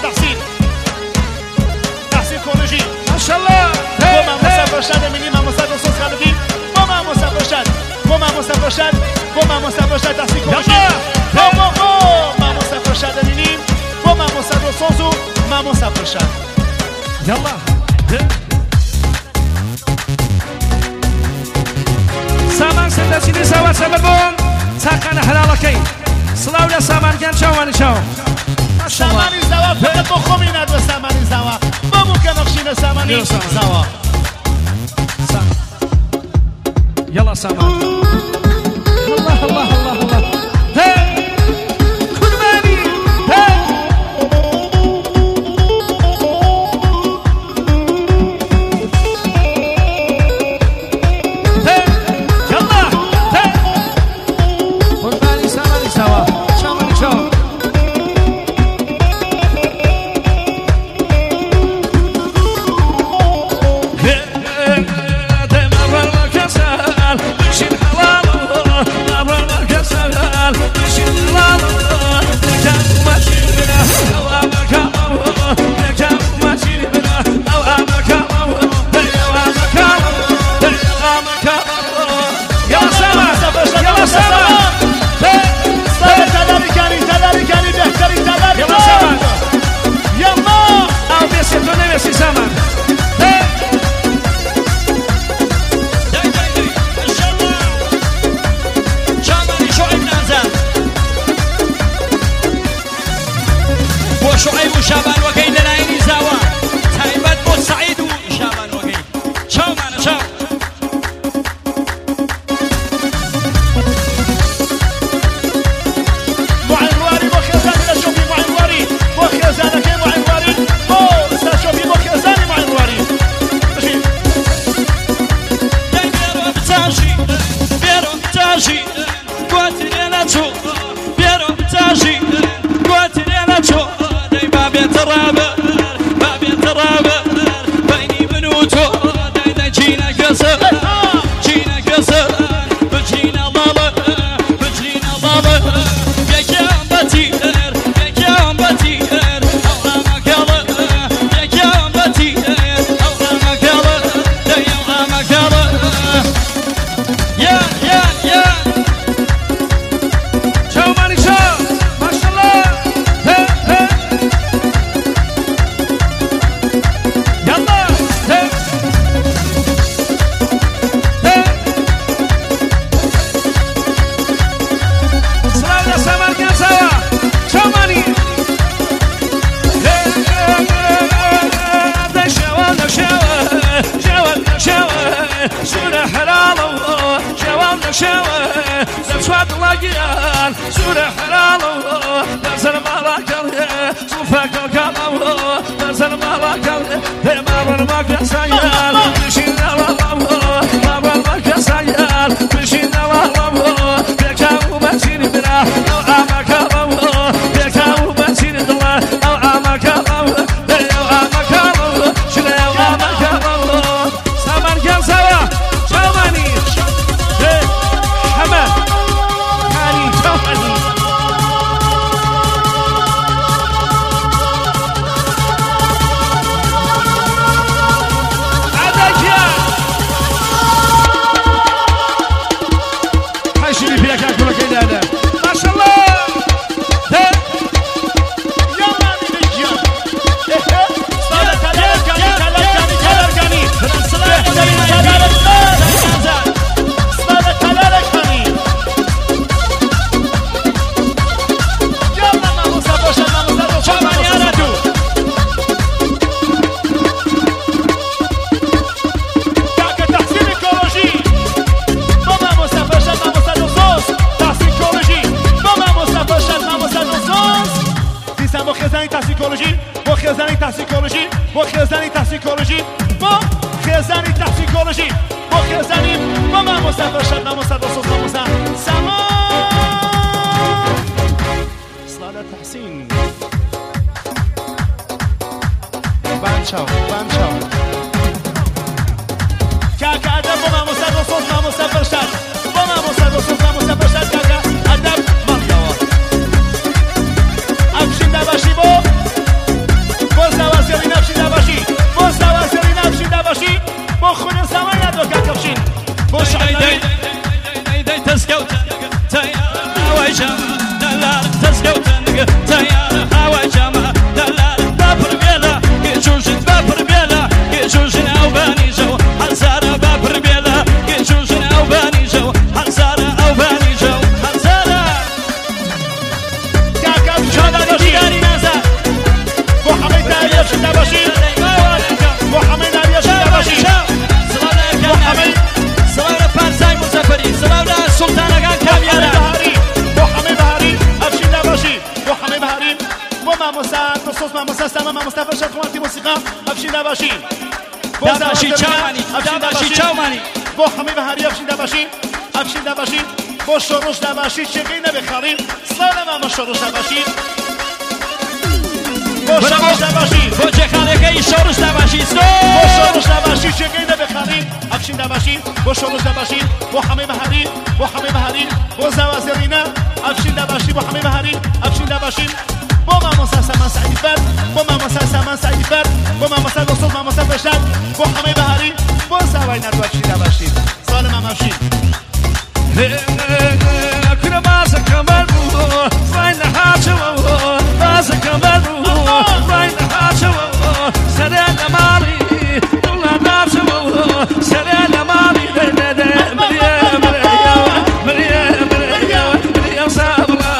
تحسين كولوجي ما شاء الله وما مسافر شاد مني ما مسافر صوص خالدي وما مسافر شاد تحسين كولوجي ما مسافر شاد مني وما مسافر صوصو ما مسافر شاد يلا سامان سندسيني سوا سببون ساقنا حلالكي سلاو لا سامان كان شواني شو سامانی زوا فقط با خومی نداره سامانی زوا با ممکن نقشین سامانی زوا يلا سامان الله الله الله الله هي كرماني هي هي يلا هي كرماني ساماني سوا شاماني شو شعيب وشابان وقي لنايني زاوا تايبات بو سعيد وشابان وقي شاو معنا شاو معينواري بوخيزاني لشوفي معينواري بوخيزانك معينواري استشوفي بوخيزاني معينواري بيرو بتاجي قواتي لنا شو بيرو بتاجي قواتي لنا شو باب يترابر بيني بنوتو دايدا جينا قصر بجينا ضالة يا كام بتير الله ما قال يا كام بتير الله ما قال يا ما قال يا شو ماني شو ما شاء الله هي هي يلا هي هي سلاونا سامان كان سوا شو ماني سورة حلالة جوالنا شوى زبشوات اللاقيان سورة حلالة نزل مالاك صوفك القلب نزل مالاك مارن ماك سيال بشينا والله مارن ماك سيال بشينا والله بكاو بشين بلا أو عمك الله بكاو بشين الله أو عمك الله أو عمك الله شنو أو عمك الله سامان كان سوا شوماني حما كاني شوماني عدك يا حشري فيك أكل كيدانا ما شاء الله يلا نجيا تلركني خزاني تاكسيكولوژي با خزاني تاكسيكولوژي با خزاني تاكسيكولوژي با خزاني با ما مسافر شد ناموسا دوستوس ناموسا سامان صلاة تحسين بانشاو كاكا أدب با ما مسافر دوستوس ناموسا فرشد با ما مسافر دوستوس ناموسا فرشد كاكا أدب ماليوا أبشين دباشي بو مامۆستا سامان مامۆستا فەرشاد خوارتی مۆسیقا ئەفشین داباشی داباشی چاومانی بۆ هەمەی بەهاری ئەفشین داباشی ئەفشین داباشی بۆ شۆڕش داباشی چێگەی نەبێ خاڵی سڵاو لە مامە شۆڕش داباشی بۆ شۆڕش داباشی بۆ جێخانەکەی شۆڕش داباشی بۆ شۆڕش داباشی چێگەی نەبێ خاڵی ئەفشین داباشی بۆ شۆڕش داباشی بۆ هەمەی بەهاری بۆ زاوازێڕینە ئەفشین داباشی بۆ هەمەی بەهاری ئەفشین داباشی بۆ مامۆستا سامان سعیدی فەر بۆ مامۆستا سامان سعیدی فەر بۆ مامۆستا دۆسۆز مامۆستا فەرشاد بۆ هەمەی بەهاری بۆ زاوای نردووە ئەفشین داباشی ساڵە مامەفشین كل باز كمال فاين حاجة باز كمال فاين حاجة سلام مالي ولا ناس سلام مالي مريم صابرة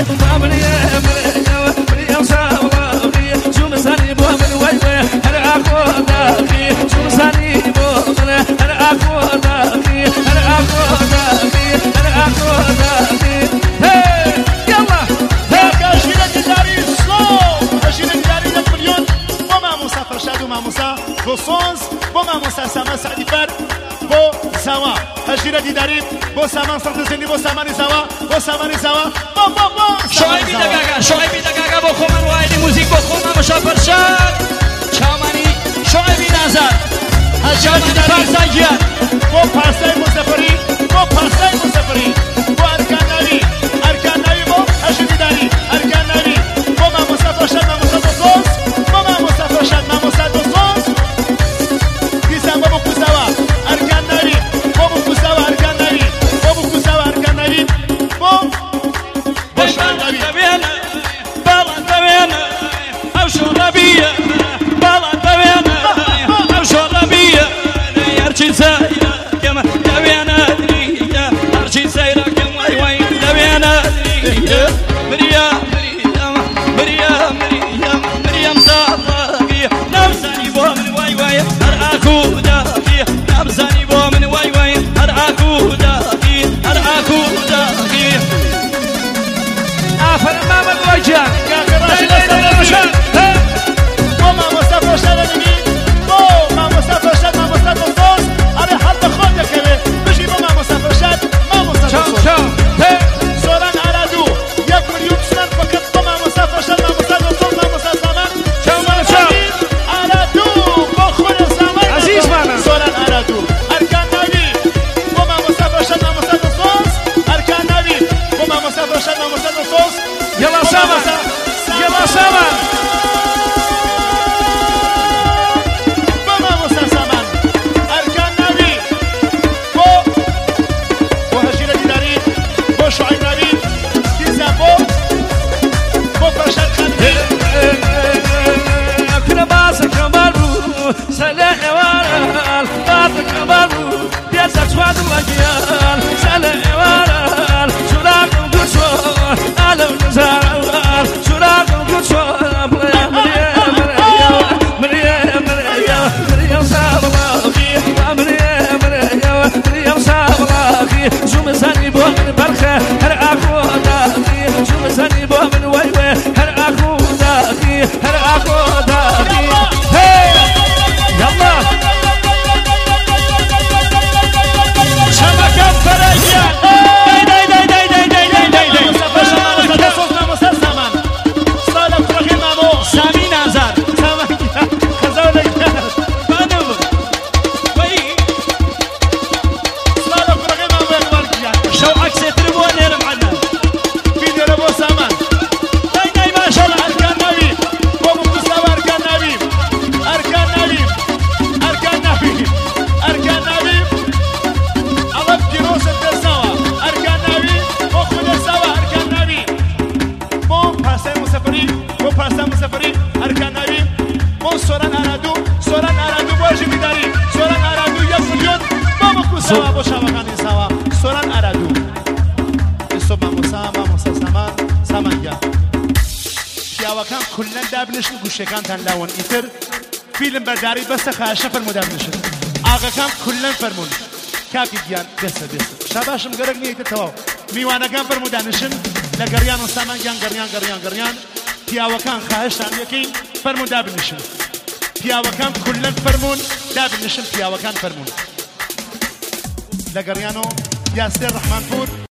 مريم صابرة شو مساني بو من وين انا اكو داخي شو مساني بو انا اكو داخي انا اكو داخي مامۆستا دۆسۆز بۆ مامۆستا سامان سعیدی فەر بۆ زاوا هەژیرە دیداری بۆ سامان سەڵتزێنی بۆ سامانی زاوا بۆ شعیبی دەگاگا بۆ خۆمان وایدی موزیک بۆ خۆمان مەشا فەرشاد چاومانی شعیبی نازار هەژیرە دیداری پارساگیان بۆ پارسای مزەفەری بۆ ئەرکانناوی بۆ هەژیرە دیداری ئەرکانناوی بۆ مامۆستا فەرشاد مامۆستا دۆسۆز بۆ مامۆستا فەرشاد مامۆستا دۆسۆز دیسان بۆ بکوزاوە ئەرکانناوی بۆ بکوزاوە ئەرکانناوی بۆ شانناوی باڵان دەوێنە ئەو شۆڕەبیە باڵان دەوێنە ئەو شۆڕەبیە هەرچی سەیرەکەم دەوێنە دریە هەرچی سەیرەکەم وای دەوێنە دریە مریم ساڵەبی نامزانی بۆ من وای هەر ئاکو داقی نامزانی بۆ من وای هەر ئاکو داقی آفرین محمد وایجان بۆ مامۆستا فەرشاد بۆ مامۆستا فەرشاد مامۆستا دۆسۆز ئەرێ هەڵ بە خۆت دەکەوێت بژی بۆ مامۆستا فەرشاد مامۆستا دۆسۆز سۆران ئارادوو 1 ملیۆن سوان فقط بۆ مامۆستا فەرشاد مامۆستا دۆسۆز مامۆستا سامان ئارادوو بۆ خۆی سامان سۆران ئارادوو ئەرکانناوی بۆ مامۆستا فەرشاد مامۆستا دۆسۆز ئەرکانناوی بۆ مامۆستا فەرشاد مامۆستا دۆسۆز يلا سامان بۆ مامۆستا سامان ئەرکانناوی بۆ هەژیرە دیداری بۆ شوعیبناوی دیزان بۆ فەرشاد خانوی كل باز كمال سلام وارال باز كمال بيزك شواد وجيال سلام وارال شراك وقشو على النزار شراك وقشو مريم صابلاخي مريم صابلاخي شو مساني بو من برخه هر اكو داخي شو مساني بو من ويوي هر اكو داخي يلا شبكة فريقيا سامي نازار شو عكس يتربوا نيرم عنا فيديو لبو سامان داي ما شاء الله أركانناوي بۆ مستوى أركانناوي ألف كيلوس الدساوة أركانناوي بۆ خودە ساوە أركانناوي بۆ پاسای مسەفری أركانناوي بۆ سۆران ئارادوو بۆ هەژیرە دیداری سۆران ئارادوو 1 ملیۆن بۆ بکوساوە بۆ شاوەکانی ساوە سۆران ئارادوو ئێستا مامۆستا سامانگا پیاوەکان کولەن دابنشن گوشەکانتان لاون ئیتر فیلم بەرداری بەسە خاشە فەرمو دابنشن ئاغەکان کولەن فەرمون کاکی گیان بێسە شاباشم گەرەک نیە ئیتر تەواو میوانەکان فەرمو دانشن لە گەڕیان و سامانگیان گەڕیان پیاوەکان خواهشتان یەکەی فەرموون دابنیشن پیاوەکان کولەن فەرموون دابنیشن پیاوەکان فەرموون لە گەڕیانەوە یاسێر ڕەحمانپوور